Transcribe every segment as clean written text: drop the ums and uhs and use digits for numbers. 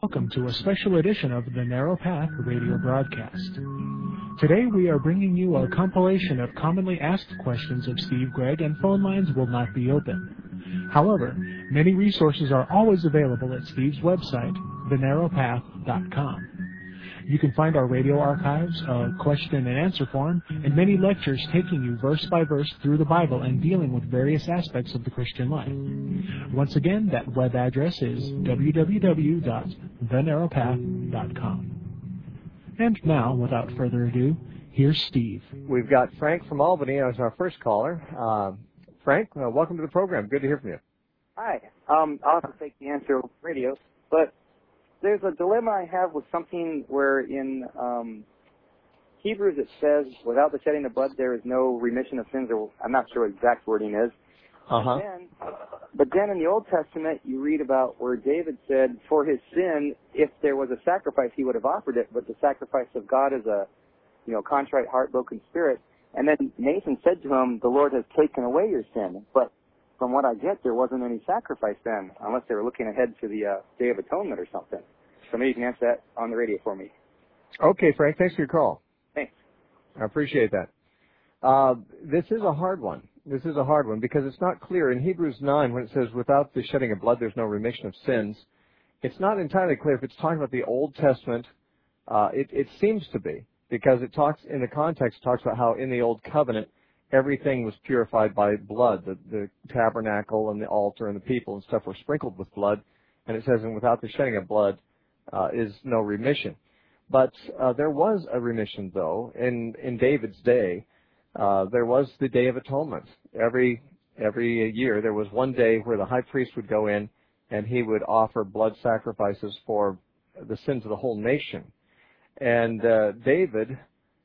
Welcome to a special edition of the Narrow Path radio broadcast. Today we are bringing you a compilation of commonly asked questions of Steve Gregg, and phone lines will not be open. However, many resources are always available at Steve's website, thenarrowpath.com. You can find our radio archives, a question and answer form, and many lectures taking you verse by verse through the Bible and dealing with various aspects of the Christian life. Once again, that web address is www.thenarrowpath.com. And now, without further ado, here's Steve. We've got Frank from Albany as our first caller. Frank, welcome to the program. Good to hear from you. Hi. I'll have to take the answer over radio, but there's a dilemma I have with something where in Hebrews it says, without the shedding of blood there is no remission of sins, or I'm not sure what exact wording is. Uh-huh. But then in the Old Testament you read about where David said for his sin, if there was a sacrifice he would have offered it, but the sacrifice of God is a contrite heart, broken spirit. And then Nathan said to him, the Lord has taken away your sin. But from what I get, there wasn't any sacrifice then, unless they were looking ahead to the Day of Atonement or something. So maybe you can answer that on the radio for me. Okay, Frank, thanks for your call. Thanks. I appreciate that. This is a hard one. This is a hard one because it's not clear. In Hebrews 9, when it says, without the shedding of blood, there's no remission of sins, it's not entirely clear if it's talking about the Old Testament. It seems to be, because it talks, in the context, talks about how in the Old Covenant, everything was purified by blood. The tabernacle and the altar and the people and stuff were sprinkled with blood. And it says, and without the shedding of blood is no remission. But there was a remission, though, in David's day. There was the Day of Atonement. Every year there was one day where the high priest would go in and he would offer blood sacrifices for the sins of the whole nation. And David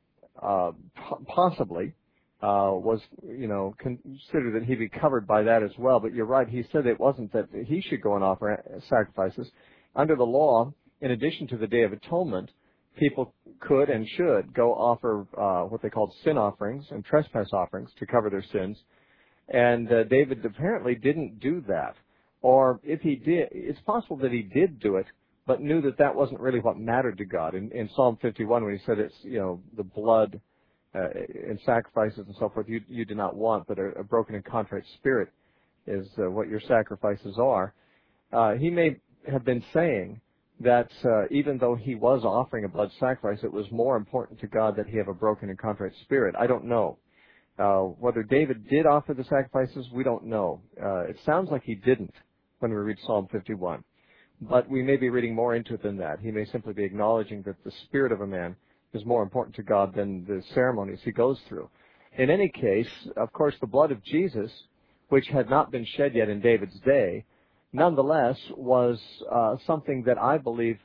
possibly was, considered that he'd be covered by that as well. But you're right, he said it wasn't that he should go and offer sacrifices. Under the law, in addition to the Day of Atonement, people could and should go offer what they called sin offerings and trespass offerings to cover their sins. And David apparently didn't do that. Or if he did, it's possible that he did do it, but knew that that wasn't really what mattered to God. In Psalm 51, when he said it's, the blood and sacrifices and so forth, you do not want, but a broken and contrite spirit is what your sacrifices are. He may have been saying that even though he was offering a blood sacrifice, it was more important to God that he have a broken and contrite spirit. I don't know. Whether David did offer the sacrifices, we don't know. It sounds like he didn't when we read Psalm 51. But we may be reading more into it than that. He may simply be acknowledging that the spirit of a man is more important to God than the ceremonies he goes through. In any case, of course, the blood of Jesus, which had not been shed yet in David's day, nonetheless was something that I believe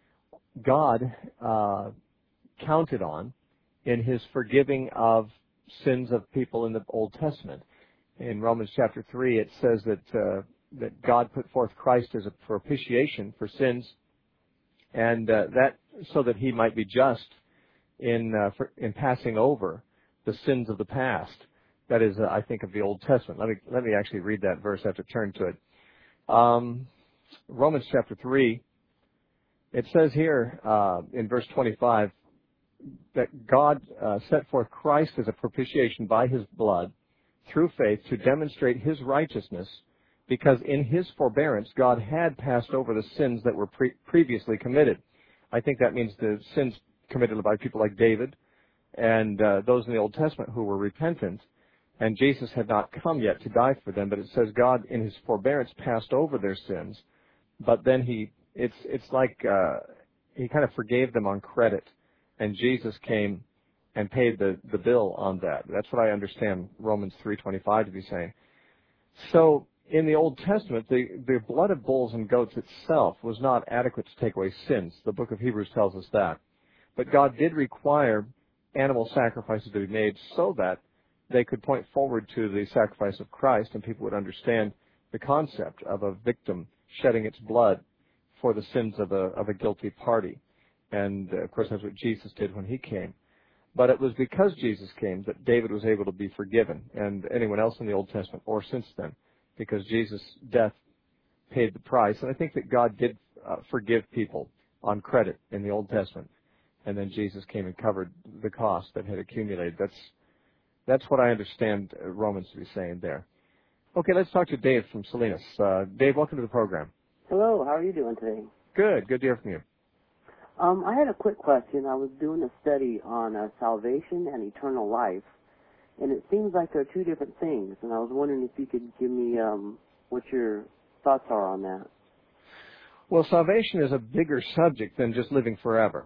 God counted on in his forgiving of sins of people in the Old Testament. In Romans chapter 3, it says that God put forth Christ as a propitiation for sins, and that so that he might be just in passing over the sins of the past. That is, I think, of the Old Testament. Let me actually read that verse. I have to turn to it. Romans chapter 3, it says here in verse 25 that God set forth Christ as a propitiation by his blood through faith to demonstrate his righteousness, because in his forbearance God had passed over the sins that were previously committed. I think that means the sins committed by people like David and those in the Old Testament who were repentant, and Jesus had not come yet to die for them, but it says God in his forbearance passed over their sins, but then it's like he kind of forgave them on credit, and Jesus came and paid the bill on that. That's what I understand Romans 3:25 to be saying. So in the Old Testament, the blood of bulls and goats itself was not adequate to take away sins. The book of Hebrews tells us that. But God did require animal sacrifices to be made so that they could point forward to the sacrifice of Christ, and people would understand the concept of a victim shedding its blood for the sins of a guilty party. And, of course, that's what Jesus did when he came. But it was because Jesus came that David was able to be forgiven, and anyone else in the Old Testament or since then, because Jesus' death paid the price. And I think that God did forgive people on credit in the Old Testament, and then Jesus came and covered the cost that had accumulated. That's what I understand Romans to be saying there. Okay, let's talk to Dave from Salinas. Dave, welcome to the program. Hello, how are you doing today? Good to hear from you. I had a quick question. I was doing a study on salvation and eternal life, and it seems like they're two different things, and I was wondering if you could give me what your thoughts are on that. Well, salvation is a bigger subject than just living forever.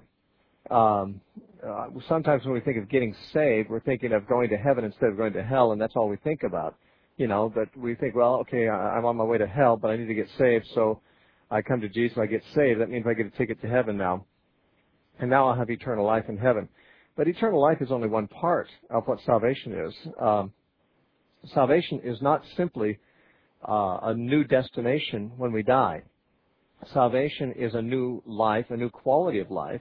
Sometimes when we think of getting saved, we're thinking of going to heaven instead of going to hell, and that's all we think about. But we think, well, okay, I'm on my way to hell, but I need to get saved, so I come to Jesus, I get saved. That means I get a ticket to heaven now. And now I'll have eternal life in heaven. But eternal life is only one part of what salvation is. Salvation is not simply a new destination when we die. Salvation is a new life, a new quality of life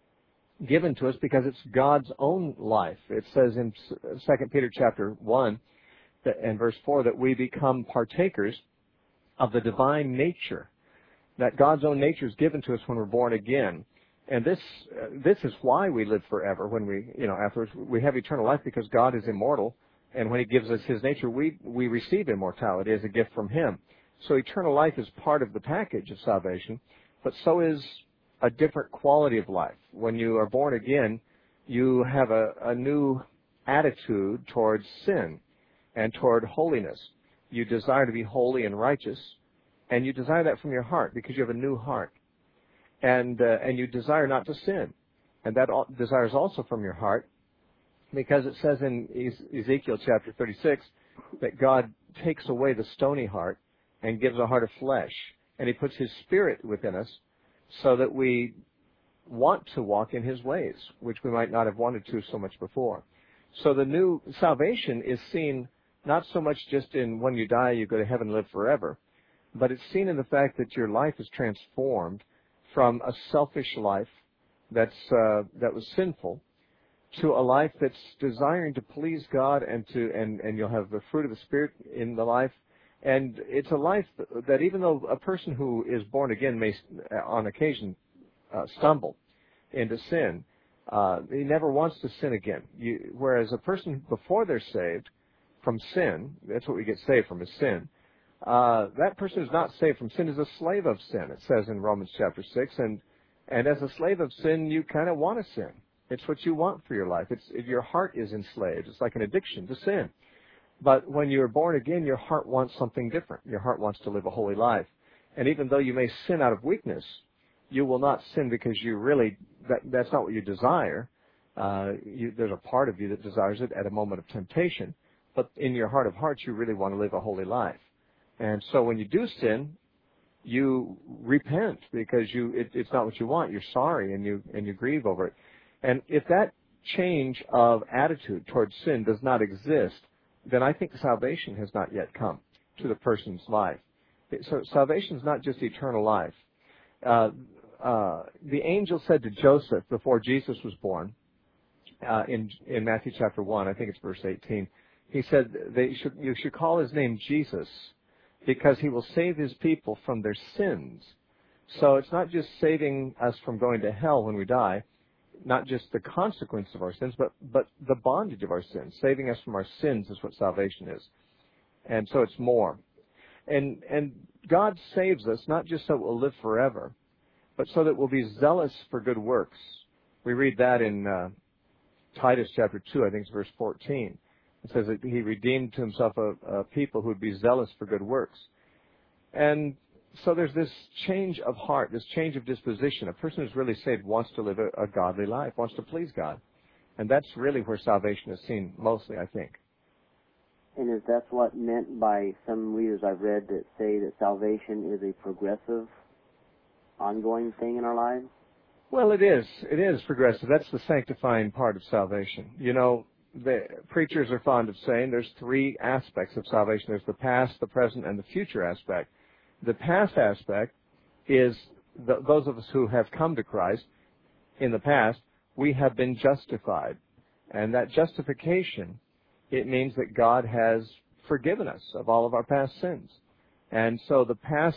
given to us because it's God's own life. It says in 2 Peter chapter 1 and verse 4 that we become partakers of the divine nature, that God's own nature is given to us when we're born again. And this is why we live forever when afterwards we have eternal life, because God is immortal, and when He gives us His nature, we receive immortality as a gift from Him. So eternal life is part of the package of salvation, but so is a different quality of life. When you are born again, you have a new attitude towards sin and toward holiness. You desire to be holy and righteous, and you desire that from your heart because you have a new heart. And you desire not to sin. And that desire is also from your heart, because it says in Ezekiel chapter 36 that God takes away the stony heart and gives a heart of flesh. And He puts His Spirit within us so that we want to walk in His ways, which we might not have wanted to so much before. So the new salvation is seen not so much just in when you die, you go to heaven and live forever, but it's seen in the fact that your life is transformed from a selfish life that was sinful to a life that's desiring to please God, and you'll have the fruit of the Spirit in the life. And it's a life that even though a person who is born again may on occasion stumble into sin, he never wants to sin again. Whereas a person before they're saved from sin, that's what we get saved from, is sin. That person who's not saved from sin is a slave of sin, it says in Romans chapter 6. And as a slave of sin, you kind of want to sin. It's what you want for your life. Your heart is enslaved. It's like an addiction to sin. But when you're born again, your heart wants something different. Your heart wants to live a holy life. And even though you may sin out of weakness, you will not sin because you really, that's not what you desire. There's a part of you that desires it at a moment of temptation. But in your heart of hearts, you really want to live a holy life. And so when you do sin, you repent because it's not what you want. You're sorry and you grieve over it. And if that change of attitude towards sin does not exist, then I think salvation has not yet come to the person's life. So salvation is not just eternal life. The angel said to Joseph before Jesus was born, in Matthew chapter 1, I think it's verse 18, he said you should call his name Jesus, because he will save his people from their sins. So it's not just saving us from going to hell when we die, not just the consequence of our sins, but the bondage of our sins. Saving us from our sins is what salvation is. And so it's more. And God saves us not just so we'll live forever, but so that we'll be zealous for good works. We read that in Titus chapter 2, I think it's verse 14. It says that He redeemed to Himself a people who would be zealous for good works. And so there's this change of heart, this change of disposition. A person who's really saved wants to live a godly life, wants to please God. And that's really where salvation is seen mostly, I think. And is that what meant by some readers I've read that say that salvation is a progressive, ongoing thing in our lives? Well, it is. It is progressive. That's the sanctifying part of salvation. You know, the preachers are fond of saying there's three aspects of salvation. There's the past, the present, and the future aspect. The past aspect is those of us who have come to Christ in the past, we have been justified. And that justification, it means that God has forgiven us of all of our past sins. And so the past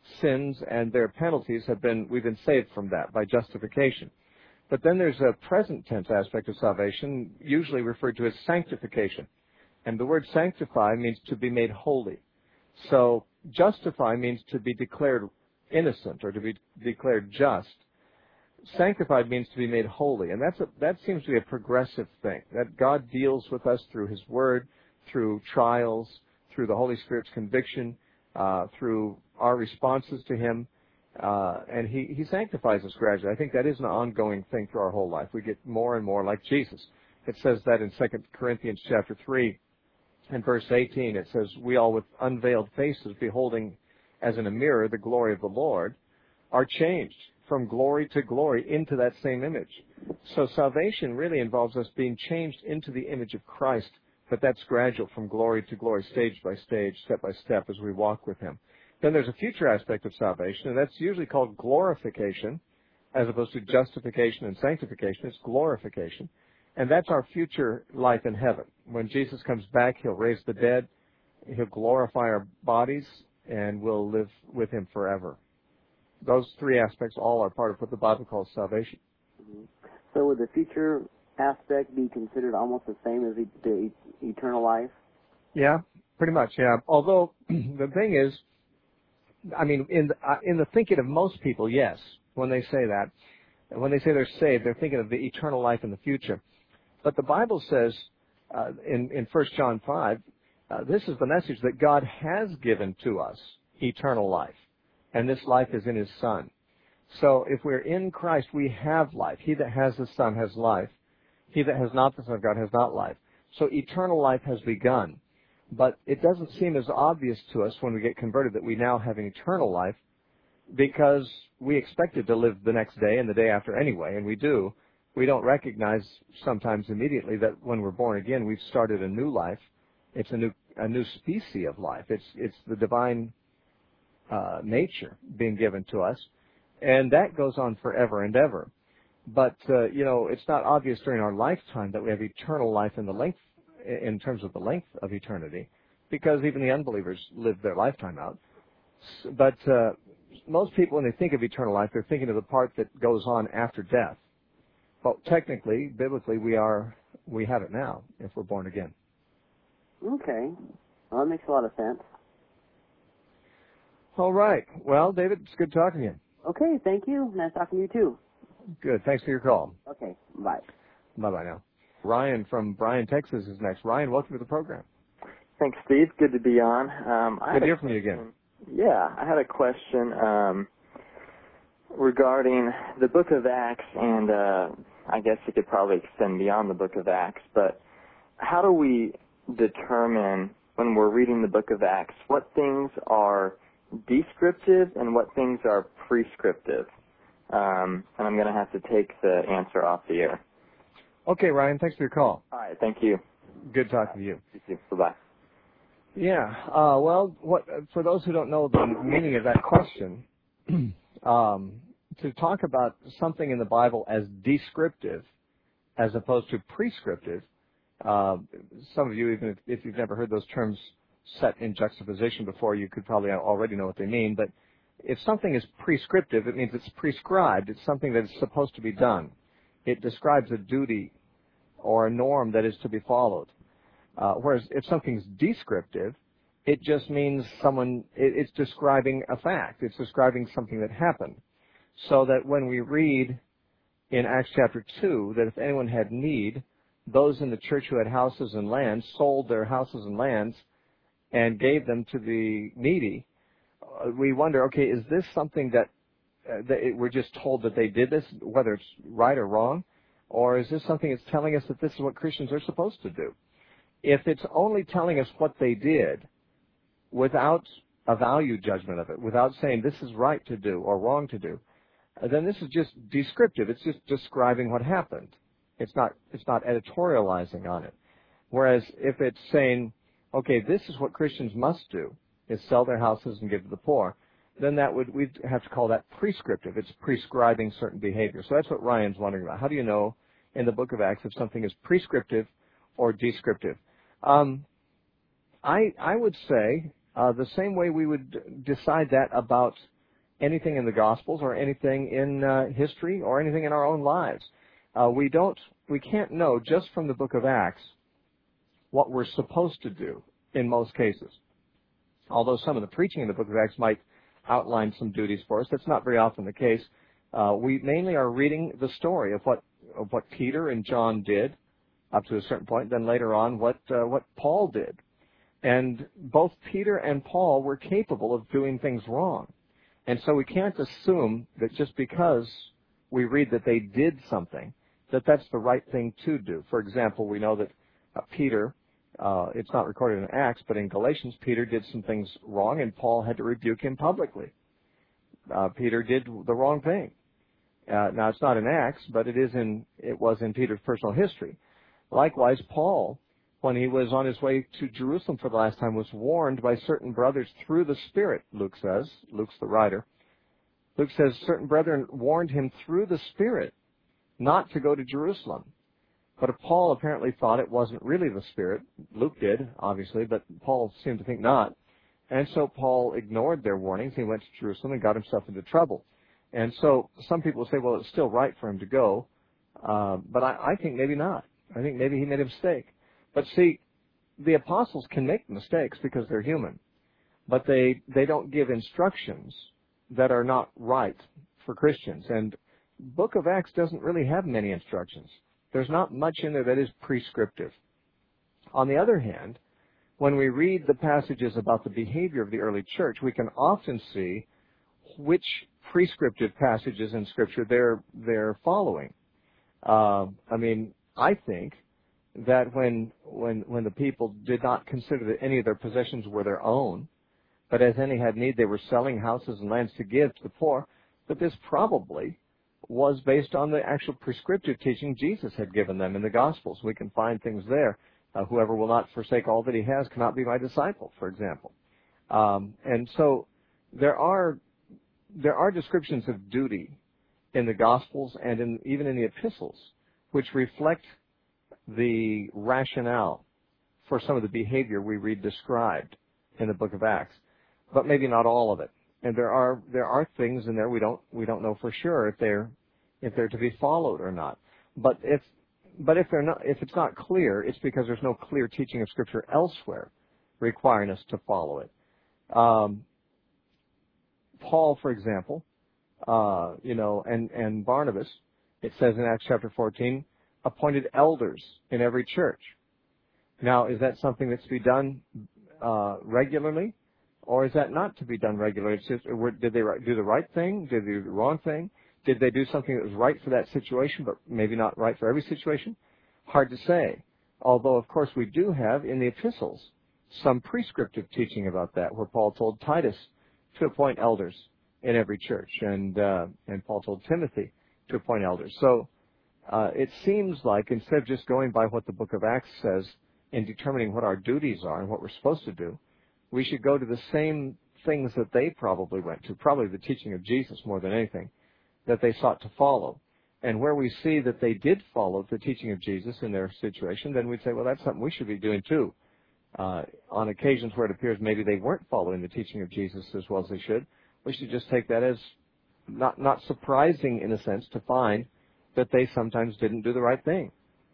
sins and their penalties we've been saved from that by justification. But then there's a present tense aspect of salvation, usually referred to as sanctification. And the word sanctify means to be made holy. So justify means to be declared innocent or to be declared just. Sanctified means to be made holy. And that seems to be a progressive thing, that God deals with us through His Word, through trials, through the Holy Spirit's conviction, through our responses to Him. And he sanctifies us gradually. I think that is an ongoing thing through our whole life. We get more and more like Jesus. It says that in 2 Corinthians chapter 3 and verse 18. It says, we all with unveiled faces, beholding as in a mirror the glory of the Lord, are changed from glory to glory into that same image. So salvation really involves us being changed into the image of Christ, but that's gradual from glory to glory, stage by stage, step by step as we walk with Him. Then there's a future aspect of salvation, and that's usually called glorification, as opposed to justification and sanctification. It's glorification. And that's our future life in heaven. When Jesus comes back, He'll raise the dead, He'll glorify our bodies, and we'll live with Him forever. Those three aspects all are part of what the Bible calls salvation. Mm-hmm. So would the future aspect be considered almost the same as the eternal life? Yeah, pretty much, yeah. Although, the thing is, I mean, in the thinking of most people, yes, when they say that, when they say they're saved, they're thinking of the eternal life in the future. But the Bible says in 1 John 5, this is the message that God has given to us, eternal life, and this life is in His Son. So if we're in Christ, we have life. He that has the Son has life. He that has not the Son of God has not life. So eternal life has begun. But it doesn't seem as obvious to us when we get converted that we now have an eternal life, because we expected to live the next day and the day after anyway, and we do. We don't recognize sometimes immediately that when we're born again, we've started a new life. It's a new species of life. It's the divine nature being given to us, and that goes on forever and ever. But it's not obvious during our lifetime that we have eternal life in terms of the length of eternity, because even the unbelievers live their lifetime out. But most people, when they think of eternal life, they're thinking of the part that goes on after death. But technically, biblically, we have it now if we're born again. Okay. Well, that makes a lot of sense. All right. Well, David, it's good talking to you. Okay, thank you. Nice talking to you, too. Good. Thanks for your call. Okay, bye. Bye-bye now. Ryan from Bryan, Texas is next. Ryan, welcome to the program. Thanks, Steve. Good to be on. Good to hear from you again. Yeah, I had a question regarding the book of Acts, and I guess it could probably extend beyond the book of Acts, but how do we determine when we're reading the book of Acts what things are descriptive and what things are prescriptive? And I'm going to have to take the answer off the air. Okay, Ryan, thanks for your call. All right, thank you. Good talking to you. You too. Bye-bye. Yeah, well, for those who don't know the meaning of that question, to talk about something in the Bible as descriptive as opposed to prescriptive, some of you, even if you've never heard those terms set in juxtaposition before, you could probably already know what they mean, but if something is prescriptive, it means it's prescribed. It's something that is supposed to be done. It describes a duty or a norm that is to be followed. Whereas if something's descriptive, it just means it's describing a fact. It's describing something that happened. So that when we read in Acts chapter 2 that if anyone had need, those in the church who had houses and lands sold their houses and lands and gave them to the needy, we wonder, okay, is this something that we're just told that they did this, whether it's right or wrong, or is this something that's telling us that this is what Christians are supposed to do? If it's only telling us what they did without a value judgment of it, without saying this is right to do or wrong to do, then this is just descriptive. It's just describing what happened. It's not editorializing on it. Whereas if it's saying, okay, this is what Christians must do, is sell their houses and give to the poor, then we'd have to call that prescriptive. It's prescribing certain behavior. So that's what Ryan's wondering about. How do you know in the book of Acts if something is prescriptive or descriptive? I would say the same way we would decide that about anything in the Gospels or anything in history or anything in our own lives. We can't know just from the book of Acts what we're supposed to do in most cases. Although some of the preaching in the book of Acts might outline some duties for us, that's not very often the case. We mainly are reading the story of what Peter and John did up to a certain point, then later on what Paul did. And both Peter and Paul were capable of doing things wrong. And so we can't assume that just because we read that they did something, that that's the right thing to do. For example, we know that Peter, it's not recorded in Acts, but in Galatians, Peter did some things wrong, and Paul had to rebuke him publicly. Peter did the wrong thing. Now, it's not in Acts, but it was in Peter's personal history. Likewise, Paul, when he was on his way to Jerusalem for the last time, was warned by certain brothers through the Spirit, Luke says. Luke's the writer. Luke says certain brethren warned him through the Spirit not to go to Jerusalem. But Paul apparently thought it wasn't really the Spirit. Luke did, obviously, but Paul seemed to think not. And so Paul ignored their warnings. He went to Jerusalem and got himself into trouble. And so some people say, well, it's still right for him to go. But I think maybe not. I think maybe he made a mistake. But see, the apostles can make mistakes because they're human. But they don't give instructions that are not right for Christians. And Book of Acts doesn't really have many instructions. There's not much in there that is prescriptive. On the other hand, when we read the passages about the behavior of the early church, we can often see which prescriptive passages in Scripture they're following. I think that when the people did not consider that any of their possessions were their own, but as any had need, they were selling houses and lands to give to the poor, that this probably was based on the actual prescriptive teaching Jesus had given them in the Gospels. We can find things there. Whoever will not forsake all that he has cannot be my disciple, for example. And so there are descriptions of duty in the Gospels and even in the epistles, which reflect the rationale for some of the behavior we read described in the book of Acts, but maybe not all of it. And there are things in there we don't know for sure if they're to be followed or not. But if it's not clear, it's because there's no clear teaching of Scripture elsewhere requiring us to follow it. Paul, for example, and Barnabas, it says in Acts chapter 14, appointed elders in every church. Now, is that something that's to be done regularly, or is that not to be done regularly? It's just, did they do the right thing? Did they do the wrong thing? Did they do something that was right for that situation, but maybe not right for every situation? Hard to say. Although, of course, we do have in the epistles some prescriptive teaching about that, where Paul told Titus to appoint elders in every church, and Paul told Timothy to appoint elders. So it seems like instead of just going by what the book of Acts says in determining what our duties are and what we're supposed to do, we should go to the same things that they probably went to, probably the teaching of Jesus more than anything, that they sought to follow. And where we see that they did follow the teaching of Jesus in their situation, then we'd say, well, that's something we should be doing too. On occasions where it appears maybe they weren't following the teaching of Jesus as well as they should, we should just take that as not surprising in a sense to find that they sometimes didn't do the right thing.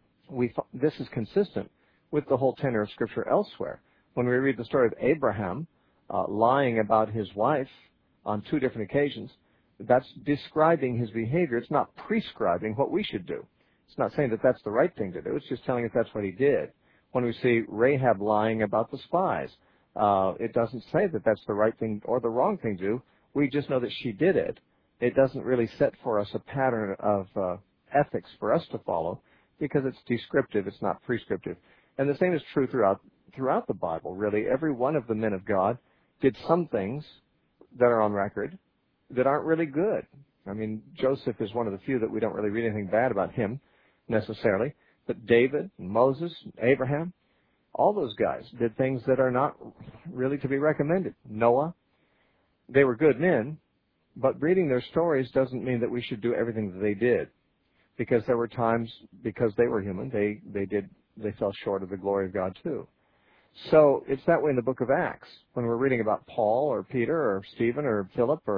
This is consistent with the whole tenor of Scripture elsewhere. When we read the story of Abraham lying about his wife on 2 different occasions, that's describing his behavior. It's not prescribing what we should do. It's not saying that that's the right thing to do. It's just telling us that's what he did. When we see Rahab lying about the spies, it doesn't say that that's the right thing or the wrong thing to do. We just know that she did it. It doesn't really set for us a pattern of ethics for us to follow because it's descriptive. It's not prescriptive. And the same is true throughout the Bible, really. Every one of the men of God did some things that are on record that aren't really good. I mean, Joseph is one of the few that we don't really read anything bad about him necessarily. But David, Moses, Abraham, all those guys did things that are not really to be recommended. Noah, they were good men, but reading their stories doesn't mean that we should do everything that they did. Because there were times, because they were human, they fell short of the glory of God too. So it's that way in the book of Acts. When we're reading about Paul or Peter or Stephen or Philip or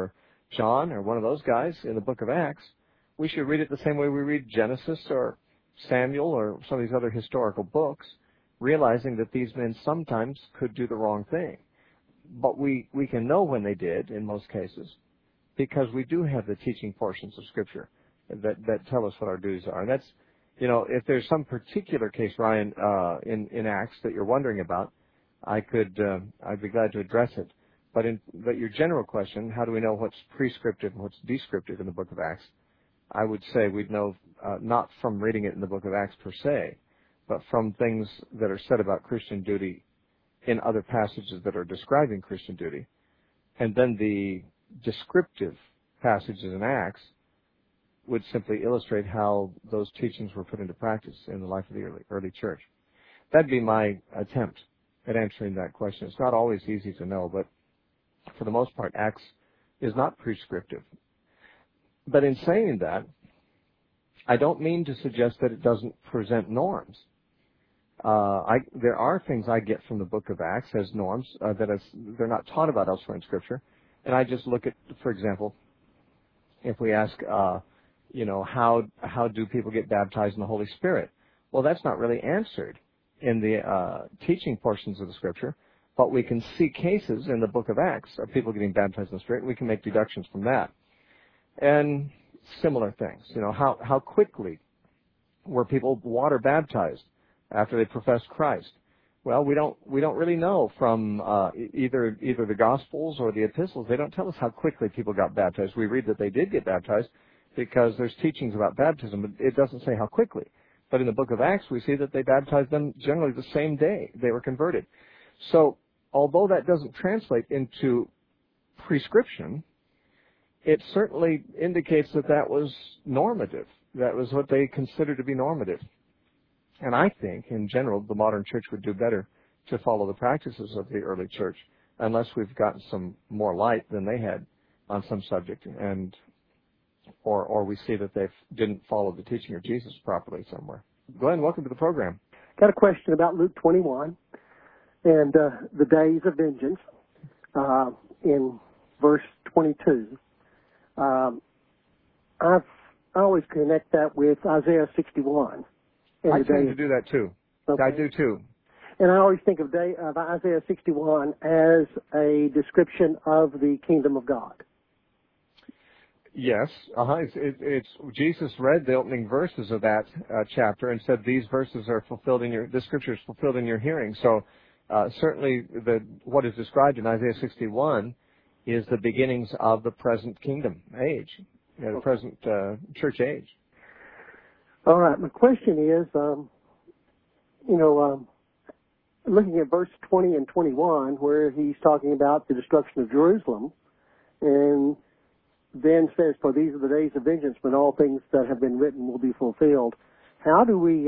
John or one of those guys in the book of Acts, we should read it the same way we read Genesis or Samuel or some of these other historical books, realizing that these men sometimes could do the wrong thing. But we can know when they did, in most cases, because we do have the teaching portions of Scripture that tell us what our duties are. And that's, if there's some particular case, Ryan, in Acts that you're wondering about, I'd be glad to address it. But your general question, how do we know what's prescriptive and what's descriptive in the book of Acts? I would say we'd know not from reading it in the book of Acts per se, but from things that are said about Christian duty in other passages that are describing Christian duty. And then the descriptive passages in Acts would simply illustrate how those teachings were put into practice in the life of the early church. That'd be my attempt at answering that question. It's not always easy to know, but for the most part, Acts is not prescriptive. But in saying that, I don't mean to suggest that it doesn't present norms. There are things I get from the book of Acts as norms they're not taught about elsewhere in Scripture. And I just look at, for example, if we ask, how do people get baptized in the Holy Spirit? Well, that's not really answered in the teaching portions of the Scripture, but we can see cases in the book of Acts of people getting baptized in the Spirit, and we can make deductions from that. And similar things, how quickly were people water baptized after they professed Christ? Well, we don't really know from either the Gospels or the epistles. They don't tell us how quickly people got baptized. We read that they did get baptized because there's teachings about baptism, but it doesn't say how quickly. But in the book of Acts, we see that they baptized them generally the same day they were converted. So, although that doesn't translate into prescription, it certainly indicates that was normative. That was what they considered to be normative. And I think, in general, the modern church would do better to follow the practices of the early church, unless we've gotten some more light than they had on some subject, or we see that they didn't follow the teaching of Jesus properly somewhere. Glenn, welcome to the program. Got a question about Luke 21 and the days of vengeance in verse 22. I always connect that with Isaiah 61. I tend to do that too. Okay. I do too. And I always think of Isaiah 61 as a description of the kingdom of God. Yes. It's Jesus read the opening verses of that chapter and said these verses are fulfilled this scripture is fulfilled in your hearing. So certainly what is described in Isaiah 61 is the beginnings of the present kingdom age, the present church age. All right. My question is, looking at verse 20 and 21, where he's talking about the destruction of Jerusalem, and then says, "For these are the days of vengeance, when all things that have been written will be fulfilled." How do we?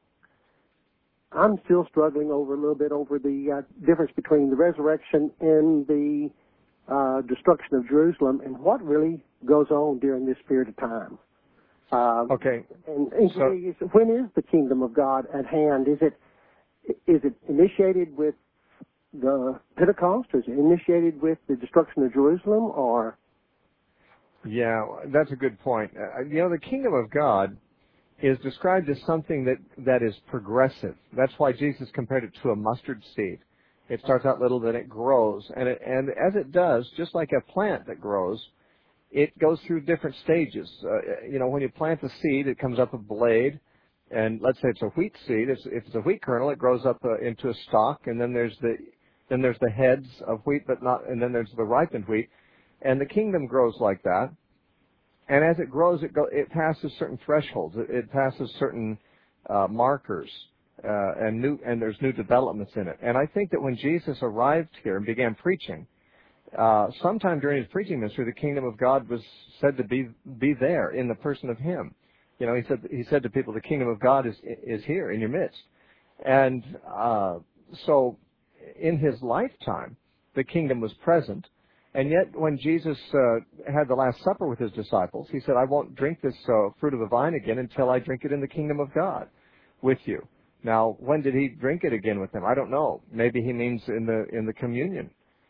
I'm still struggling a little bit over the difference between the resurrection and the destruction of Jerusalem, and what really goes on during this period of time. Okay. And when is the kingdom of God at hand? Is it initiated with the Pentecost? Is it initiated with the destruction of Jerusalem? Or? Yeah, that's a good point. The kingdom of God is described as something that is progressive. That's why Jesus compared it to a mustard seed. It starts out little, then it grows, and as it does, just like a plant that grows, it goes through different stages. When you plant the seed, it comes up a blade, and let's say it's a wheat seed. If it's a wheat kernel, it grows up into a stalk, and then there's the heads of wheat, and then there's the ripened wheat, and the kingdom grows like that. And as it grows, it passes certain thresholds. It passes certain markers, and there's new developments in it. And I think that when Jesus arrived here and began preaching, sometime during his preaching ministry, the kingdom of God was said to be there in the person of him. He said to people, the kingdom of God is here in your midst. And so in his lifetime, the kingdom was present. And yet when Jesus had the Last Supper with his disciples, he said, I won't drink this fruit of the vine again until I drink it in the kingdom of God with you. Now, when did he drink it again with them? I don't know. Maybe he means in the communion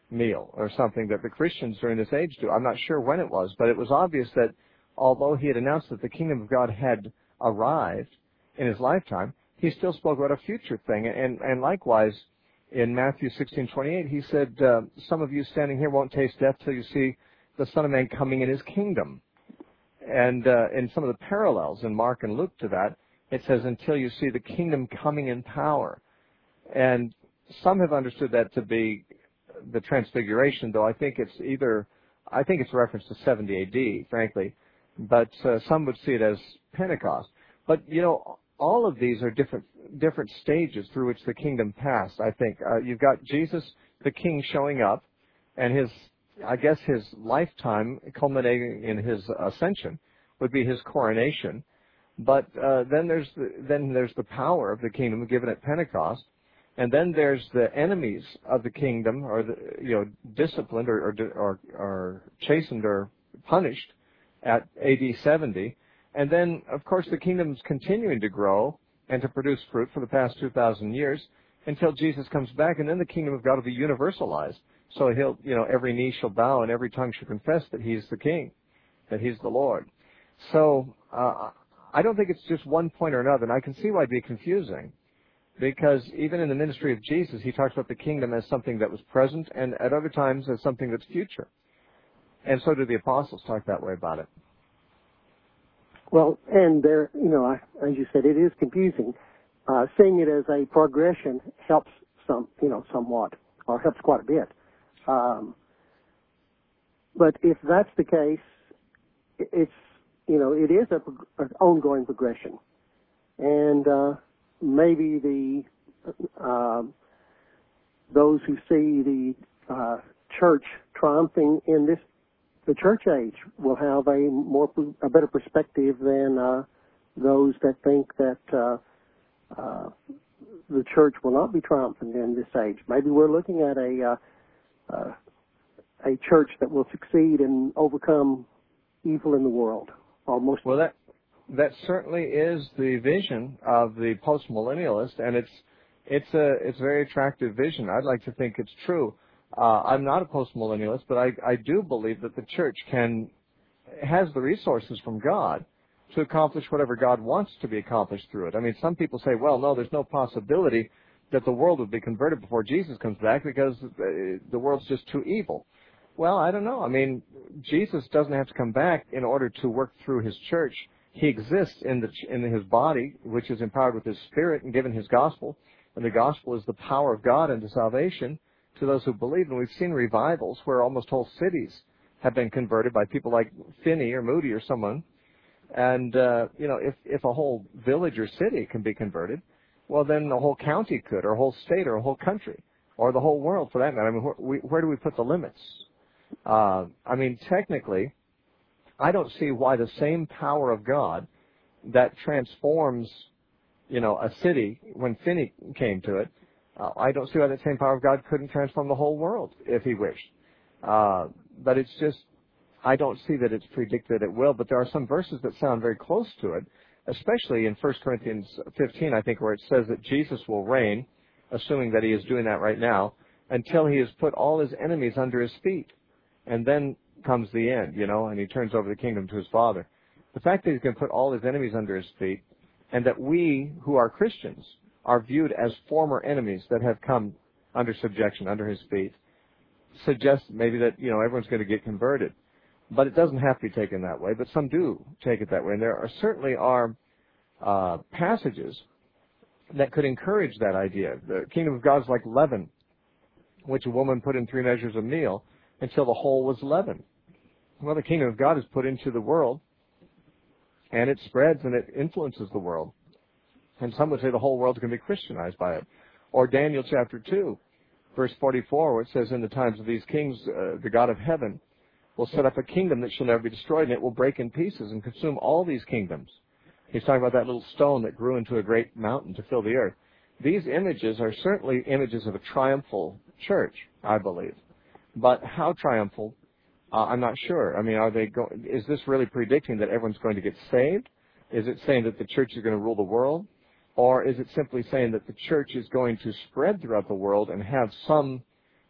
meal or something that the Christians during this age do. I'm not sure when it was, but it was obvious that although he had announced that the kingdom of God had arrived in his lifetime, he still spoke about a future thing. And likewise, in Matthew 16:28, he said, some of you standing here won't taste death till you see the Son of Man coming in his kingdom. And in some of the parallels in Mark and Luke to that, it says, until you see the kingdom coming in power. And some have understood that to be the transfiguration, though I think it's reference to 70 AD, frankly. But some would see it as Pentecost. But, all of these are different stages through which the kingdom passed, I think. You've got Jesus, the king, showing up, and his lifetime culminating in his ascension would be his coronation. But then there's the power of the kingdom given at Pentecost, and then there's the enemies of the kingdom, or disciplined or chastened or punished at AD 70, and then of course the kingdom's continuing to grow and to produce fruit for the past 2,000 years until Jesus comes back, and then the kingdom of God will be universalized. So every knee shall bow and every tongue shall confess that He's the King, that He's the Lord. So I don't think it's just one point or another, and I can see why it'd be confusing, because even in the ministry of Jesus, He talks about the kingdom as something that was present, and at other times as something that's future. And so do the apostles talk that way about it. Well, and there, as you said, it is confusing. Seeing it as a progression helps somewhat, or helps quite a bit. But if that's the case, it is an ongoing progression, and maybe those who see the church triumphing in the church age will have a better perspective than those that think that the church will not be triumphant in this age. Maybe we're looking at a church that will succeed and overcome evil in the world. Almost. Well, that certainly is the vision of the postmillennialist, and it's a very attractive vision. I'd like to think it's true. I'm not a postmillennialist, but I do believe that the church has the resources from God to accomplish whatever God wants to be accomplished through it. I mean, some people say, well, no, there's no possibility that the world would be converted before Jesus comes back because the world's just too evil. Well, I don't know. I mean, Jesus doesn't have to come back in order to work through His church. He exists in His body, which is empowered with His Spirit and given His gospel. And the gospel is the power of God unto salvation to those who believe. And we've seen revivals where almost whole cities have been converted by people like Finney or Moody or someone. And, if a whole village or city can be converted, well, then the whole county could, or a whole state, or a whole country, or the whole world for that matter. I mean, where do we put the limits? Technically, I don't see why the same power of God that transforms, a city when Finney came to it, I don't see why that same power of God couldn't transform the whole world if He wished. But it's just, I don't see that it's predicted it will, but there are some verses that sound very close to it, especially in 1 Corinthians 15, I think, where it says that Jesus will reign, assuming that He is doing that right now, until He has put all His enemies under His feet. And then comes the end, and He turns over the kingdom to His Father. The fact that He's going to put all His enemies under His feet, and that we, who are Christians, are viewed as former enemies that have come under subjection, under His feet, suggests maybe that, everyone's going to get converted. But it doesn't have to be taken that way, but some do take it that way. And there certainly are passages that could encourage that idea. The kingdom of God is like leaven, which a woman put in 3 measures of meal until the whole was leavened. Well, the kingdom of God is put into the world, and it spreads and it influences the world. And some would say the whole world can be Christianized by it. Or Daniel chapter 2, verse 44, where it says, in the times of these kings, the God of heaven will set up a kingdom that shall never be destroyed, and it will break in pieces and consume all these kingdoms. He's talking about that little stone that grew into a great mountain to fill the earth. These images are certainly images of a triumphal church, I believe. But how triumphal, I'm not sure. I mean, is this really predicting that everyone's going to get saved? Is it saying that the church is going to rule the world? Or is it simply saying that the church is going to spread throughout the world and have some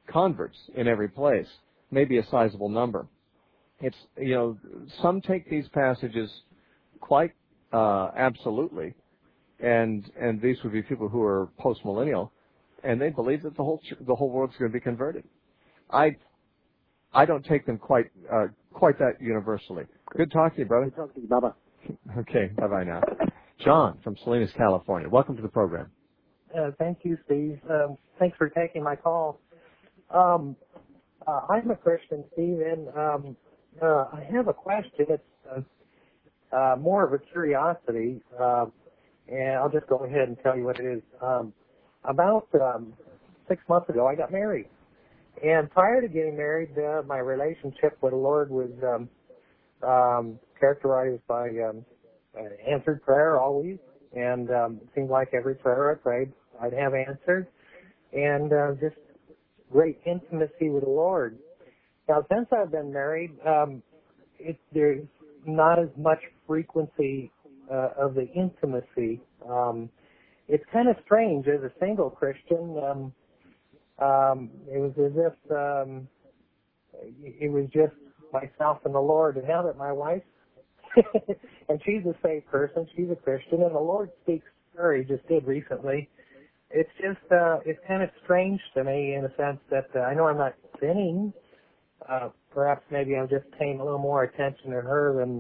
converts in every place, maybe a sizable number. It's, some take these passages quite absolutely, and these would be people who are post-millennial, and they believe that the whole world's going to be converted. I don't take them quite that universally. Good talking to you, brother. Good talking to you, Baba. Okay, bye-bye now. John from Salinas, California. Welcome to the program. Thank you, Steve. Thanks for taking my call. I'm a Christian, Steve, and I have a question. It's more of a curiosity, and I'll just go ahead and tell you what it is. About 6 months ago, I got married. And prior to getting married, my relationship with the Lord was characterized by answered prayer always. And it seemed like every prayer I prayed, I'd have answered. And just great intimacy with the Lord. Now, since I've been married, there's not as much frequency of the intimacy. It's kind of strange as a single Christian. It was as if it was just myself and the Lord. And now that my wife, and she's a saved person, she's a Christian, and the Lord speaks to her, he just did recently. It's just, it's kind of strange to me in a sense that I know I'm not sinning. Perhaps maybe I'm just paying a little more attention to her than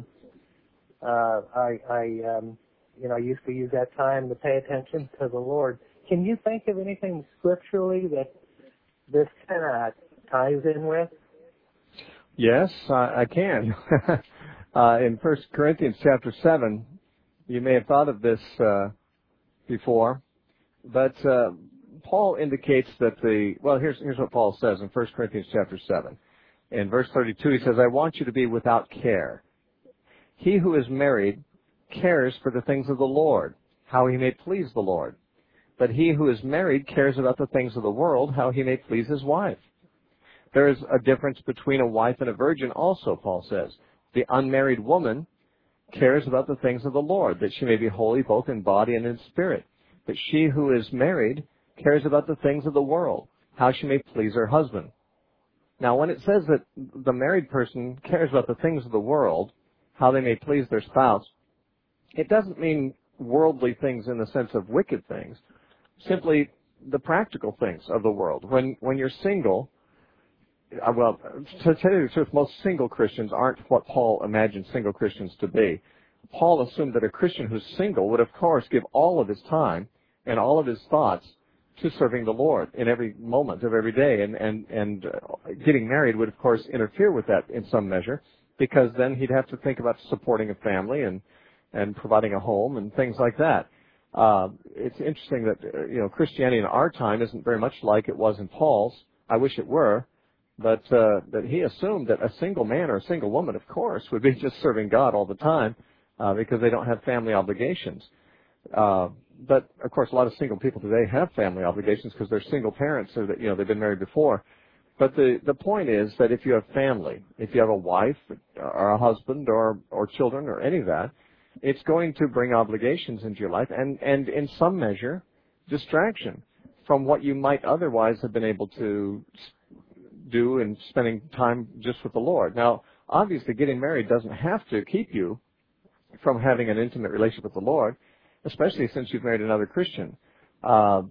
I used to use that time to pay attention to the Lord. Can you think of anything scripturally that this kind of ties in with? Yes, I can. In 1 Corinthians chapter 7, you may have thought of this before, but Paul indicates that here's what Paul says in 1 Corinthians chapter 7. In verse 32, he says, I want you to be without care. He who is married cares for the things of the Lord, how he may please the Lord. But he who is married cares about the things of the world, how he may please his wife. There is a difference between a wife and a virgin also, Paul says. The unmarried woman cares about the things of the Lord, that she may be holy both in body and in spirit. But she who is married cares about the things of the world, how she may please her husband. Now, when it says that the married person cares about the things of the world, how they may please their spouse, it doesn't mean worldly things in the sense of wicked things, simply the practical things of the world. When you're single, to tell you the truth, most single Christians aren't what Paul imagined single Christians to be. Paul assumed that a Christian who's single would, of course, give all of his time and all of his thoughts to serving the Lord in every moment of every day. And getting married would, of course, interfere with that in some measure, because then he'd have to think about supporting a family and providing a home and things like that. It's interesting that, Christianity in our time isn't very much like it was in Paul's. I wish it were. But that he assumed that a single man or a single woman, of course, would be just serving God all the time because they don't have family obligations. But, of course, a lot of single people today have family obligations because they're single parents or that, they've been married before. But the point is that if you have family, if you have a wife or a husband or children or any of that, it's going to bring obligations into your life and in some measure, distraction from what you might otherwise have been able to do in spending time just with the Lord. Now, obviously, getting married doesn't have to keep you from having an intimate relationship with the Lord, especially since you've married another Christian. The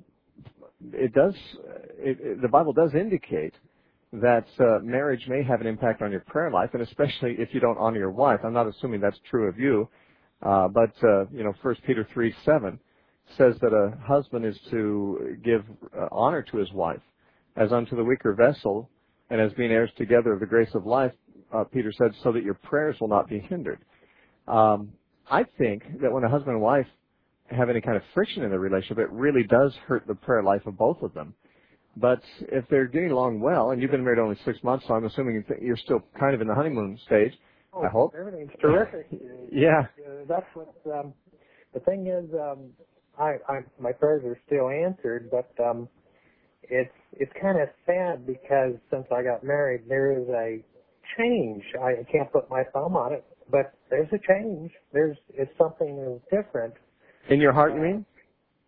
Bible does indicate that marriage may have an impact on your prayer life, and especially if you don't honor your wife. I'm not assuming that's true of you, but 1 Peter 3:7 says that a husband is to give honor to his wife as unto the weaker vessel, and as being heirs together of the grace of life, Peter said, so that your prayers will not be hindered. I think that when a husband and wife have any kind of friction in their relationship, it really does hurt the prayer life of both of them. But if they're getting along well, and you've been married only 6 months, so I'm assuming you're still kind of in the honeymoon stage, I hope. Everything's terrific. Yeah. That's what, the thing is, my prayers are still answered, but it's kind of sad because since I got married, there is a change. I can't put my thumb on it, but there's a change. It's something different. In your heart, you mean?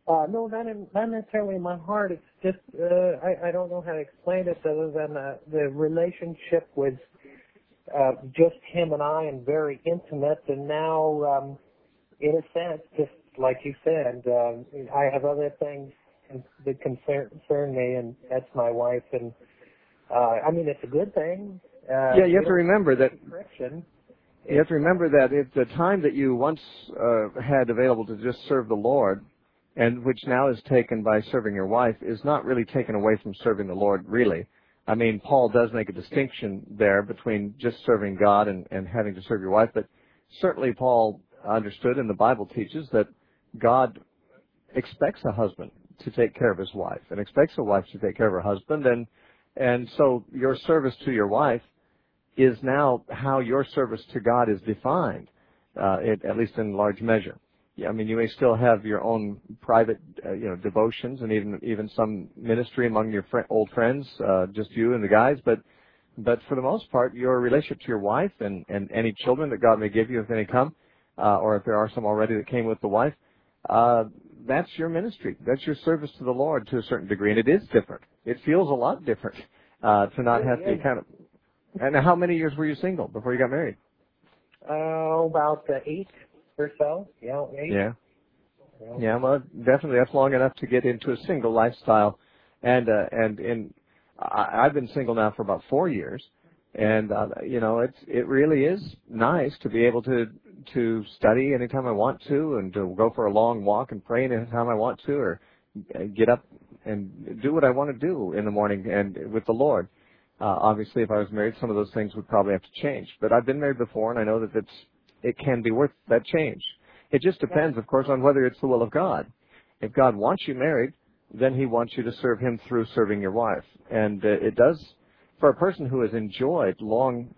No, not necessarily in my heart. It's just I don't know how to explain it other than the relationship was just him and I and very intimate. And now, in a sense, just like you said, I have other things that concern me, and that's my wife. And I mean, it's a good thing. Yeah, you have to remember that. Friction. You have to remember that if the time that you once had available to just serve the Lord, and which now is taken by serving your wife, is not really taken away from serving the Lord, really. I mean, Paul does make a distinction there between just serving God and having to serve your wife, but certainly Paul understood, and the Bible teaches, that God expects a husband to take care of his wife, and expects a wife to take care of her husband, and so your service to your wife is now how your service to God is defined, at least in large measure. I mean, you may still have your own private, devotions, and even some ministry among your old friends, just you and the guys. But for the most part, your relationship to your wife and any children that God may give you, if any come, or if there are some already that came with the wife, that's your ministry. That's your service to the Lord to a certain degree, and it is different. It feels a lot different to not have to kind of. And how many years were you single before you got married? About 8 or so. Yeah, 8. Yeah. Well, definitely that's long enough to get into a single lifestyle, and I've been single now for about 4 years, and it really is nice to be able to study anytime I want to, and to go for a long walk and pray anytime I want to, or get up and do what I want to do in the morning and with the Lord. Obviously, if I was married, some of those things would probably have to change. But I've been married before, and I know that it can be worth that change. It just depends, of course, on whether it's the will of God. If God wants you married, then He wants you to serve Him through serving your wife. And it does, for a person who has enjoyed long,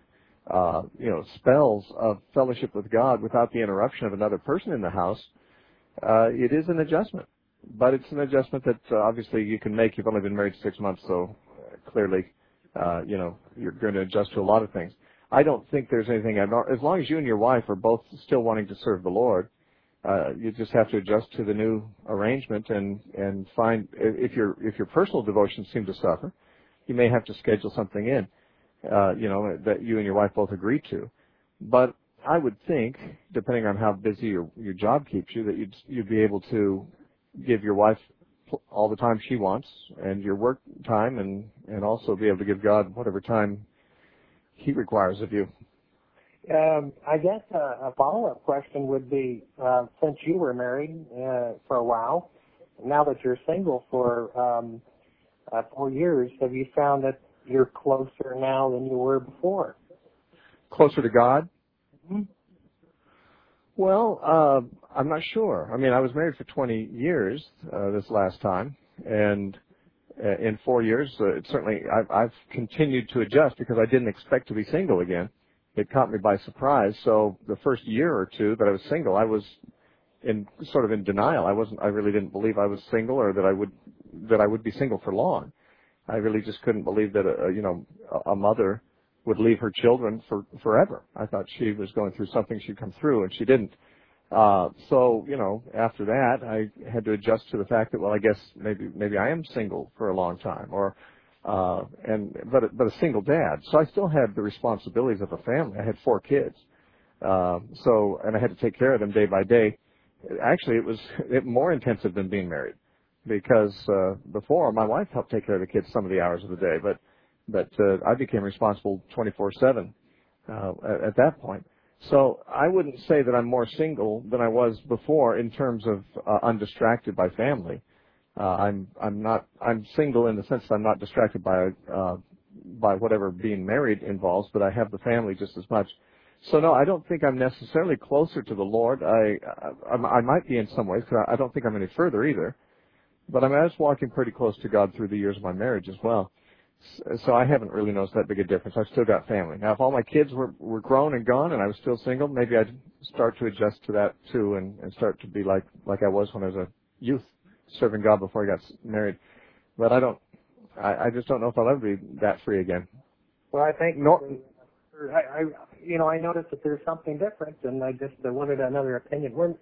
spells of fellowship with God without the interruption of another person in the house, it is an adjustment. But it's an adjustment that obviously you can make. You've only been married 6 months, so clearly, you're going to adjust to a lot of things. I don't think there's anything abnormal. As long as you and your wife are both still wanting to serve the Lord, you just have to adjust to the new arrangement and find, if your personal devotions seem to suffer, you may have to schedule something in, that you and your wife both agree to. But I would think, depending on how busy your job keeps you, that you'd be able to give your wife all the time she wants, and your work time, and also be able to give God whatever time He requires of you. I guess a follow-up question would be, since you were married for a while, now that you're single for 4 years, have you found that you're closer now than you were before? Closer to God? Mm-hmm. Well, I'm not sure. I mean, I was married for 20 years this last time, and in 4 years, certainly I've continued to adjust because I didn't expect to be single again. It caught me by surprise. So the first year or two that I was single, I was in denial. I really didn't believe I was single, or that I would be single for long. I really just couldn't believe that a mother would leave her children forever. I thought she was going through something she'd come through, and she didn't. So after that, I had to adjust to the fact that, well, I guess maybe I am single for a long time, but a single dad. So I still had the responsibilities of a family. I had 4 kids, and I had to take care of them day by day. Actually, it was more intensive than being married, because before my wife helped take care of the kids some of the hours of the day, but I became responsible 24/7 at that point. So I wouldn't say that I'm more single than I was before in terms of undistracted by family. I'm single in the sense that I'm not distracted by whatever being married involves, but I have the family just as much. So no, I don't think I'm necessarily closer to the Lord. I might be in some ways, because I don't think I'm any further either. But I was walking pretty close to God through the years of my marriage as well. So I haven't really noticed that big a difference. I've still got family. Now, if all my kids were grown and gone and I was still single, maybe I'd start to adjust to that too, and start to be like I was when I was a youth, serving God before I got married. But I just don't know if I'll ever be that free again. Well, I think I noticed that there's something different, and I just wanted another opinion.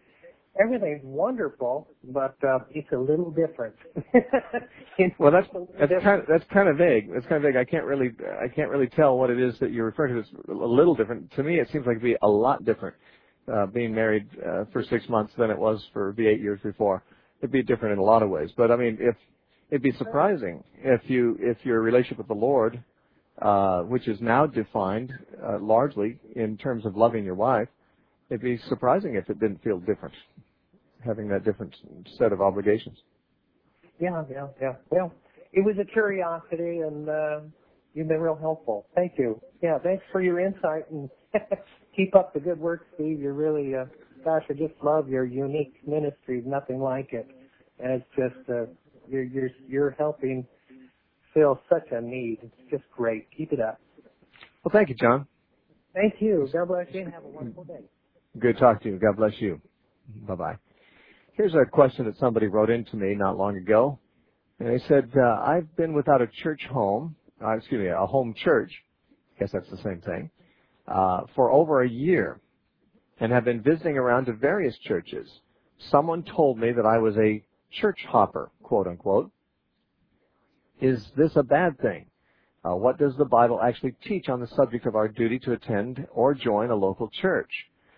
everything's wonderful, but it's a little different. Well, that's kind of vague. That's kind of vague. I can't really tell what it is that you're referring to. It's a little different. To me, it seems like it'd be a lot different being married for 6 months than it was for the 8 years before. It'd be different in a lot of ways. But I mean, if it'd be surprising if your relationship with the Lord, which is now defined largely in terms of loving your wife, it'd be surprising if it didn't feel different, having that different set of obligations. Yeah. Well, it was a curiosity, and you've been real helpful. Thank you. Yeah, thanks for your insight, and keep up the good work, Steve. You're really, gosh, I just love your unique ministry. Nothing like it. And it's just, you're helping fill such a need. It's just great. Keep it up. Well, thank you, John. Thank you. God bless you, and have a wonderful day. Good talk to you. God bless you. Bye-bye. Here's a question that somebody wrote into me not long ago. And they said, I've been without a a home church, I guess that's the same thing, for over a year and have been visiting around to various churches. Someone told me that I was a church hopper, quote unquote. Is this a bad thing? What does the Bible actually teach on the subject of our duty to attend or join a local church?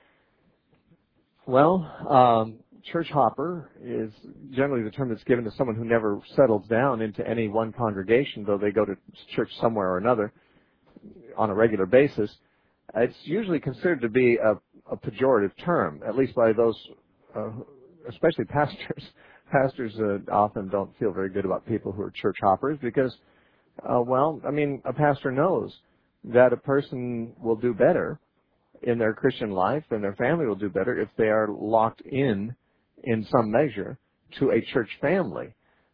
Well, church hopper is generally the term that's given to someone who never settles down into any one congregation, though they go to church somewhere or another on a regular basis. It's usually considered to be a pejorative term, at least by those, especially pastors. Pastors often don't feel very good about people who are church hoppers because, a pastor knows that a person will do better in their Christian life and their family will do better if they are locked in some measure to a church family.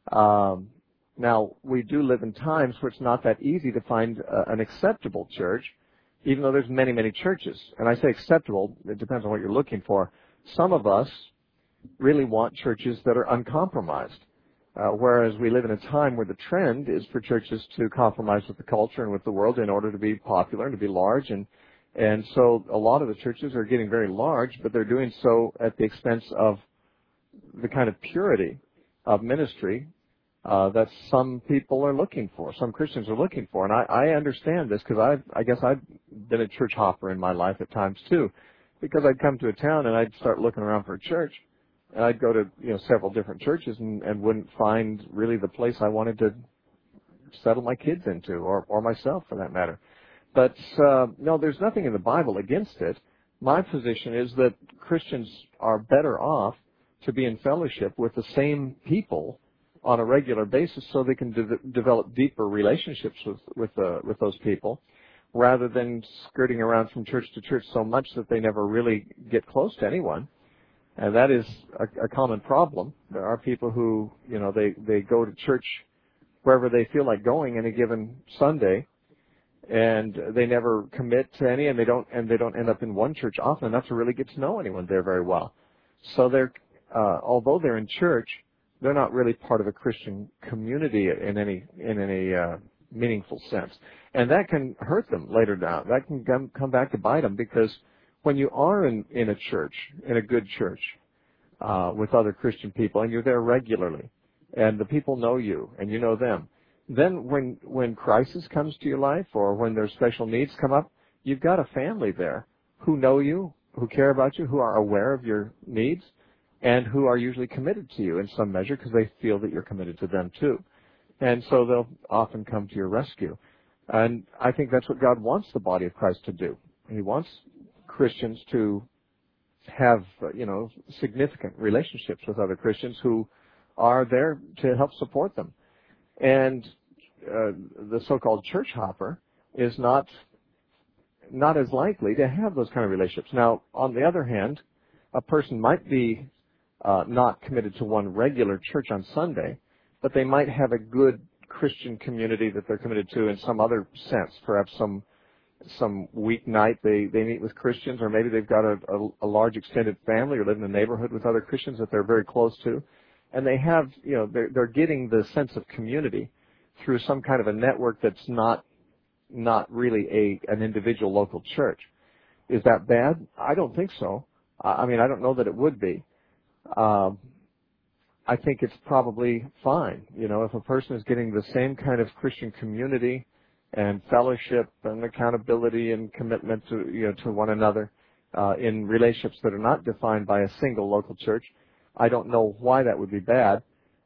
Now, we do live in times where it's not that easy to find an acceptable church, even though there's many, many churches. And I say acceptable, it depends on what you're looking for. Some of us really want churches that are uncompromised, whereas we live in a time where the trend is for churches to compromise with the culture and with the world in order to be popular and to be large. And so a lot of the churches are getting very large, but they're doing so at the expense of the kind of purity of ministry that some people are looking for, some Christians are looking for. And I understand this because I guess I've been a church hopper in my life at times too, because I'd come to a town and I'd start looking around for a church. And I'd go to several different churches and wouldn't find really the place I wanted to settle my kids into, or myself for that matter. But no, there's nothing in the Bible against it. My position is that Christians are better off to be in fellowship with the same people on a regular basis so they can develop deeper relationships with those people, rather than skirting around from church to church so much that they never really get close to anyone. And that is a common problem. There are people who, they go to church wherever they feel like going any given Sunday, and they never commit to any, and they don't end up in one church often enough to really get to know anyone there very well. So although they're in church, they're not really part of a Christian community in any meaningful sense, and that can hurt them later down. That can come back to bite them, because when you are in a church, in a good church, with other Christian people, and you're there regularly, and the people know you and you know them, then when crisis comes to your life, or when there's special needs come up, you've got a family there who know you, who care about you, who are aware of your needs, and who are usually committed to you in some measure because they feel that you're committed to them too. And so they'll often come to your rescue. And I think that's what God wants the body of Christ to do. He wants Christians to have, significant relationships with other Christians who are there to help support them. And the so-called church hopper is not as likely to have those kind of relationships. Now, on the other hand, a person might be not committed to one regular church on Sunday, but they might have a good Christian community that they're committed to in some other sense. Perhaps some weeknight they meet with Christians, or maybe they've got a large extended family, or live in a neighborhood with other Christians that they're very close to. And they have, they're getting the sense of community through some kind of a network that's not really an individual local church. Is that bad? I don't think so. I don't know that it would be. I think it's probably fine. You know, if a person is getting the same kind of Christian community and fellowship and accountability and commitment to one another in relationships that are not defined by a single local church, I don't know why that would be bad.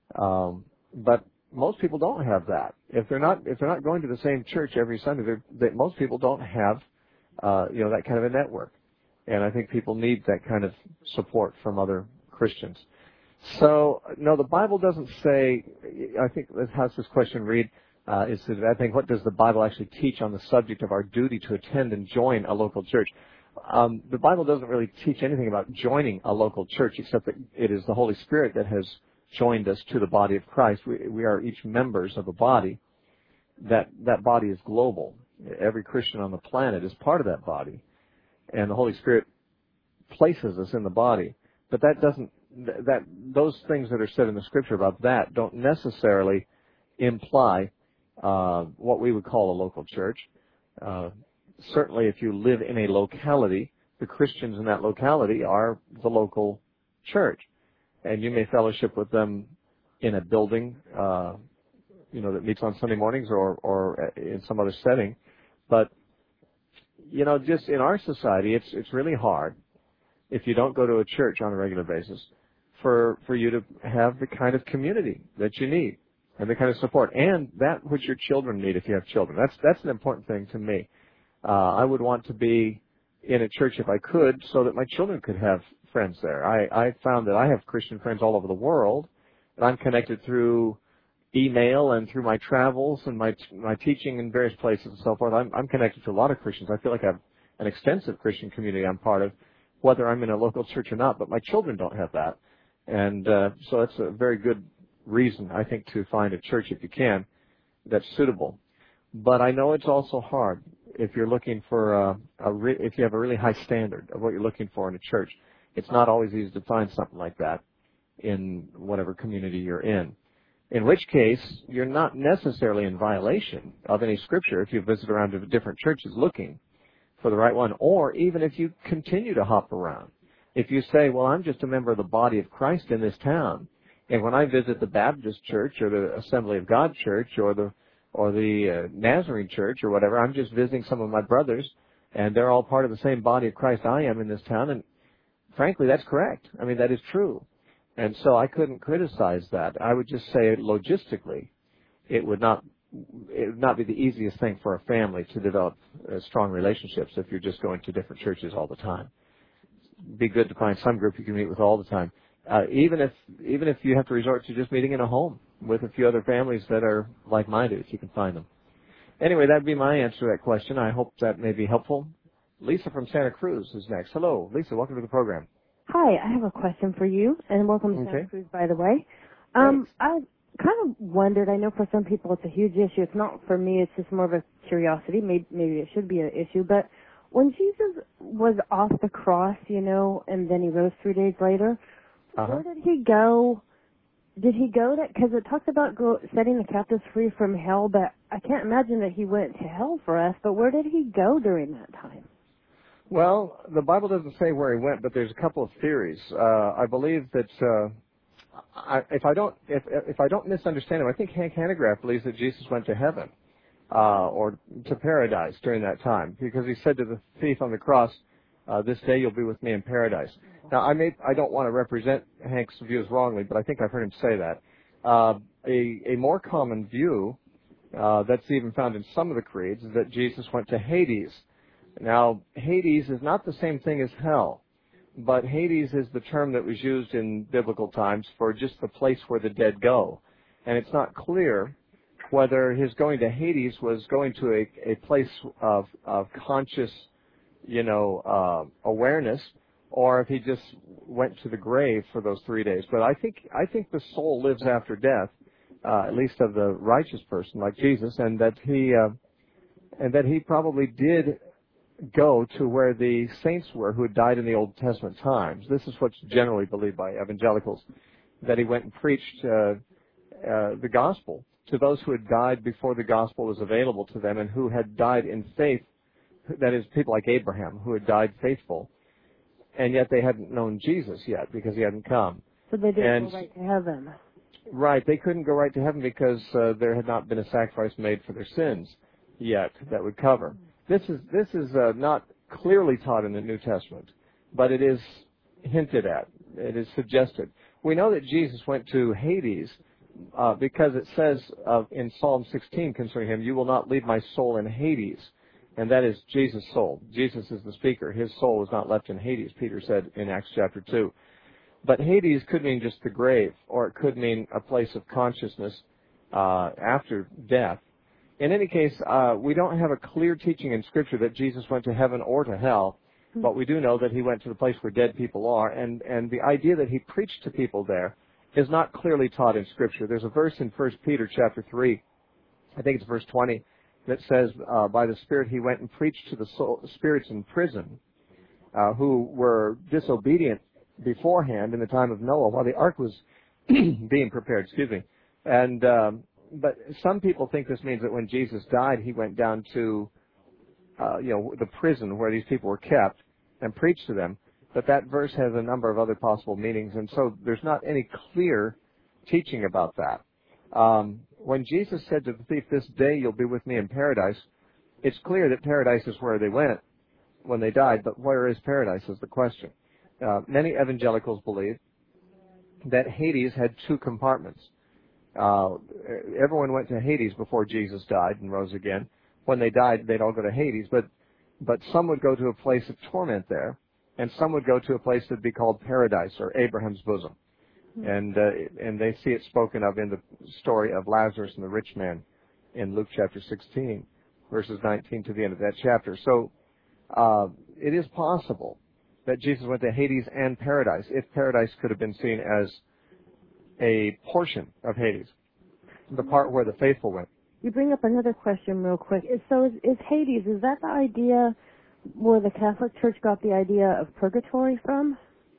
But most people don't have that. If they're not going to the same church every Sunday, most people don't have that kind of a network. And I think people need that kind of support from other Christians. So, no, the Bible doesn't say, I think, how's this question read? I think, what does the Bible actually teach on the subject of our duty to attend and join a local church? The Bible doesn't really teach anything about joining a local church, except that it is the Holy Spirit that has joined us to the body of Christ. We are each members of a body. That body is global. Every Christian on the planet is part of that body. And the Holy Spirit places us in the body. But those things that are said in the Scripture about that don't necessarily imply what we would call a local church. Certainly, if you live in a locality, the Christians in that locality are the local church. And you may fellowship with them in a building, that meets on Sunday mornings or in some other setting. But, just in our society, it's really hard, if you don't go to a church on a regular basis, for you to have the kind of community that you need and the kind of support and that which your children need if you have children. That's an important thing to me. I would want to be in a church if I could so that my children could have friends there. I found that I have Christian friends all over the world, and I'm connected through email and through my travels and my teaching in various places and so forth. I'm connected to a lot of Christians. I feel like I have an extensive Christian community I'm part of, whether I'm in a local church or not, but my children don't have that. And so it's a very good reason, I think, to find a church, if you can, that's suitable. But I know it's also hard if you're looking for if you have a really high standard of what you're looking for in a church. It's not always easy to find something like that in whatever community you're in. In which case, you're not necessarily in violation of any Scripture if you visit around to different churches looking for the right one, or even if you continue to hop around. If you say, well, I'm just a member of the body of Christ in this town, and when I visit the Baptist church or the Assembly of God church or the Nazarene church or whatever, I'm just visiting some of my brothers, and they're all part of the same body of Christ I am in this town, and frankly, that's correct. I mean, that is true. And so I couldn't criticize that. I would just say logistically, it would not be the easiest thing for a family to develop strong relationships if you're just going to different churches all the time. It'd be good to find some group you can meet with all the time. Even if you have to resort to just meeting in a home with a few other families that are like-minded, if you can find them. Anyway, that'd be my answer to that question. I hope that may be helpful. Lisa from Santa Cruz is next. Hello, Lisa. Welcome to the program. Hi, I have a question for you, and welcome to Santa Cruz, by the way. I kind of wondered, I know for some people it's a huge issue. It's not for me, it's just more of a curiosity. Maybe it should be an issue. But when Jesus was off the cross, and then he rose 3 days later, where did he go? Did he go that, because it talks about setting the captives free from hell, but I can't imagine that he went to hell for us, but where did he go during that time? Well, the Bible doesn't say where he went, but there's a couple of theories. I believe that if I don't misunderstand him, I think Hank Hanegraaff believes that Jesus went to heaven or to paradise during that time, because he said to the thief on the cross, "This day you'll be with me in paradise." Now, I don't want to represent Hank's views wrongly, but I think I've heard him say that. A more common view that's even found in some of the creeds is that Jesus went to Hades. Now, Hades is not the same thing as hell, but Hades is the term that was used in biblical times for just the place where the dead go. And it's not clear whether his going to Hades was going to a place of conscious, awareness, or if he just went to the grave for those 3 days. But I think the soul lives after death, at least of the righteous person like Jesus, and that he probably did go to where the saints were who had died in the Old Testament times. This is what's generally believed by evangelicals, that he went and preached the gospel to those who had died before the gospel was available to them and who had died in faith, that is, people like Abraham, who had died faithful, and yet they hadn't known Jesus yet because he hadn't come. So they didn't go right to heaven. Right, they couldn't go right to heaven because there had not been a sacrifice made for their sins yet that would cover. This is not clearly taught in the New Testament, but it is hinted at. It is suggested. We know that Jesus went to Hades because it says in Psalm 16 concerning him, "You will not leave my soul in Hades." And that is Jesus' soul. Jesus is the speaker. His soul was not left in Hades, Peter said in Acts chapter 2. But Hades could mean just the grave, or it could mean a place of consciousness after death. In any case, we don't have a clear teaching in Scripture that Jesus went to heaven or to hell, but we do know that he went to the place where dead people are, and the idea that he preached to people there is not clearly taught in Scripture. There's a verse in 1 Peter chapter 3, I think it's verse 20, that says, by the Spirit he went and preached to the spirits in prison who were disobedient beforehand in the time of Noah while the ark was being prepared, and but some people think this means that when Jesus died, he went down to the prison where these people were kept and preached to them. But that verse has a number of other possible meanings, and so there's not any clear teaching about that. When Jesus said to the thief, "This day you'll be with me in paradise," it's clear that paradise is where they went when they died, but where is paradise is the question. Many evangelicals believe that Hades had two compartments. Everyone went to Hades before Jesus died and rose again. When they died, they'd all go to Hades, but some would go to a place of torment there, and some would go to a place that would be called paradise or Abraham's bosom. And they see it spoken of in the story of Lazarus and the rich man in Luke chapter 16, verses 19 to the end of that chapter. So it is possible that Jesus went to Hades and paradise, if paradise could have been seen as a portion of Hades, the part where the faithful went. You bring up another question real quick. So is Hades, is that the idea where the Catholic Church got the idea of purgatory from?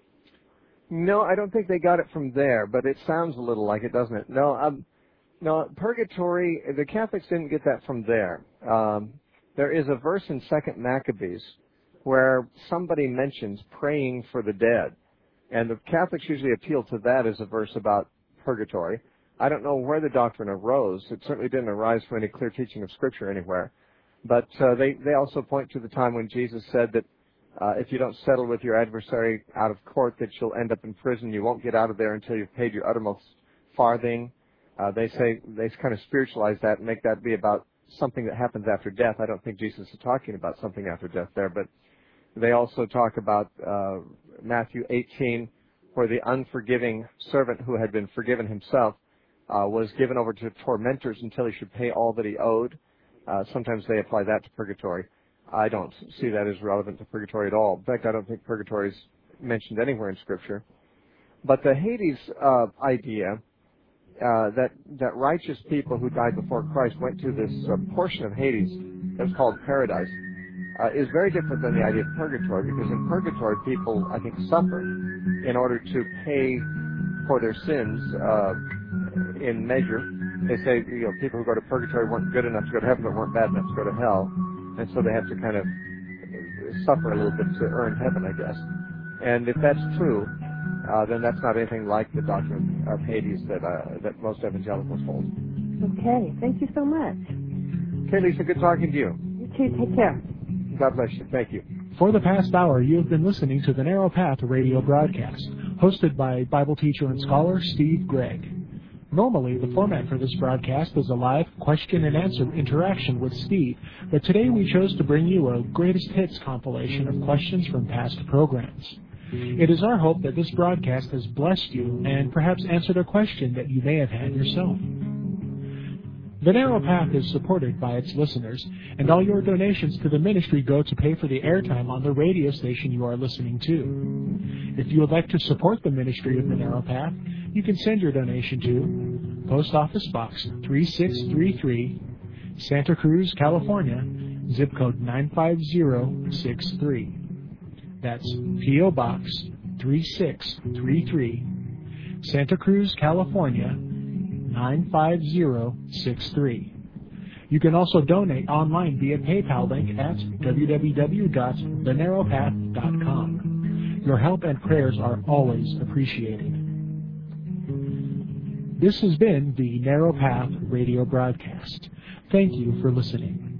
No, I don't think they got it from there, but it sounds a little like it, doesn't it? No, purgatory, the Catholics didn't get that from there. There is a verse in 2 Maccabees where somebody mentions praying for the dead, and the Catholics usually appeal to that as a verse about purgatory. I don't know where the doctrine arose. It certainly didn't arise from any clear teaching of Scripture anywhere. But they also point to the time when Jesus said that if you don't settle with your adversary out of court, that you'll end up in prison. You won't get out of there until you've paid your uttermost farthing. They kind of spiritualize that and make that be about something that happens after death. I don't think Jesus is talking about something after death there, but they also talk about Matthew 18, where the unforgiving servant who had been forgiven himself was given over to tormentors until he should pay all that he owed. Sometimes they apply that to purgatory. I don't see that as relevant to purgatory at all. In fact, I don't think purgatory is mentioned anywhere in Scripture. But the Hades idea, that righteous people who died before Christ went to this portion of Hades that's called paradise, is very different than the idea of purgatory, because in purgatory people, I think, suffer in order to pay for their sins in measure. They say, people who go to purgatory weren't good enough to go to heaven, but weren't bad enough to go to hell, and so they have to kind of suffer a little bit to earn heaven, I guess. And if that's true, then that's not anything like the doctrine of Hades that most evangelicals hold. Okay, thank you so much. Okay, Lisa, good talking to you. You too, take care. God bless you. Thank you. For the past hour, you have been listening to the Narrow Path radio broadcast, hosted by Bible teacher and scholar Steve Gregg. Normally, the format for this broadcast is a live question and answer interaction with Steve, but today we chose to bring you a greatest hits compilation of questions from past programs. It is our hope that this broadcast has blessed you and perhaps answered a question that you may have had yourself. The Narrow Path is supported by its listeners, and all your donations to the ministry go to pay for the airtime on the radio station you are listening to. If you would like to support the ministry of the Narrow Path, you can send your donation to Post Office Box 3633, Santa Cruz, California, zip code 95063. That's P.O. Box 3633, Santa Cruz, California, 95063. You can also donate online via PayPal link at www.thenarrowpath.com. Your help and prayers are always appreciated. This has been the Narrow Path radio broadcast. Thank you for listening.